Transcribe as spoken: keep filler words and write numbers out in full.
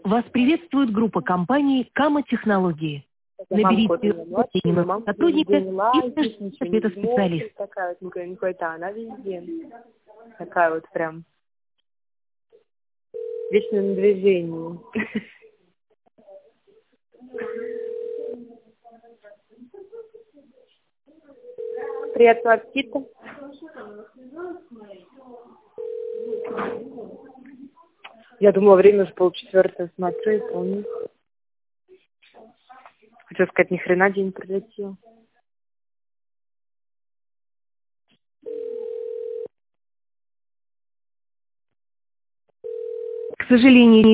Вас приветствует группа компаний «Кама Технологии». Наберите имя сотрудника и свяжитесь с ответоспециалистом. Такая вот какой-то, она везде. Такая вот прям. Вечно на движении. Приятного аппетита. Я думала, время уже полчетвертое, смотрю, и помню. Хотела сказать, ни хрена день пролетел. К сожалению,